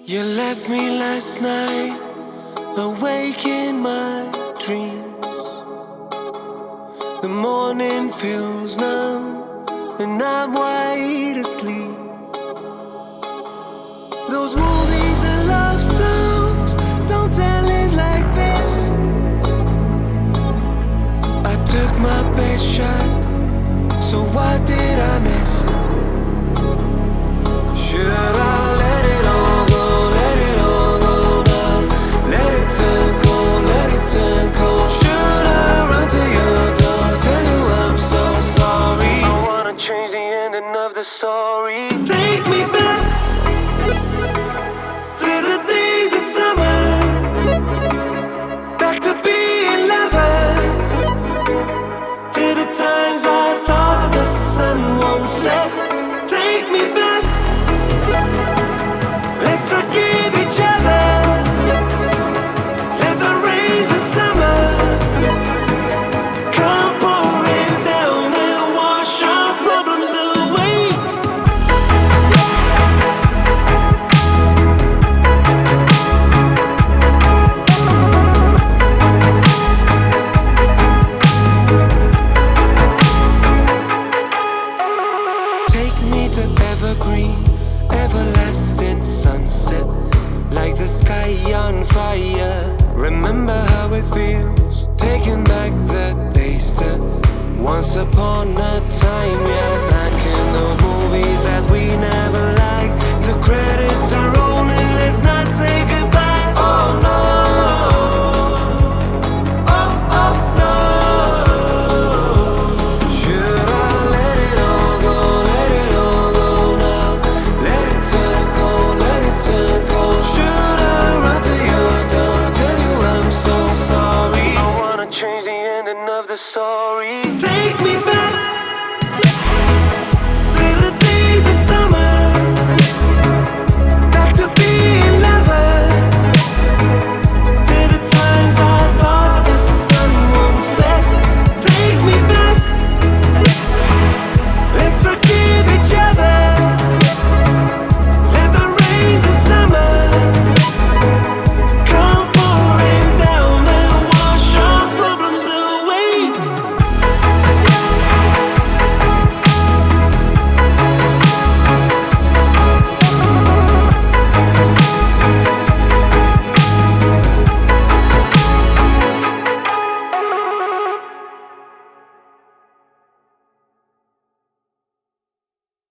You left me last night, awake in my dreams. The morning feels numb, and I'm wide asleep. Those movies and love songs don't tell it like this. I took my best shot, so what did I miss? Should I let it all go, let it all go now? Let it turn cold, let it turn cold. Should I run to your door, tell you I'm so sorry? I wanna change the ending of the story. Take me back to the days of summer, back to being lovers, to the times I thought the sun won't set. Take me back, let's forgive each other. Let the rains of summer come pouring down and wash our problems away. Take me to evergreen, everlasting sunset, like the sky on fire. Remember how it feels, taking back the taste of once upon a time. Yeah, back in those movies that we never liked. The credits are rolling, let's not say goodbye. Oh no, oh oh no. Should I let it all go, let it all go now? Let it turn cold, let it turn cold. Should I run to your door, tell you I'm so sorry? I wanna change the ending of the story.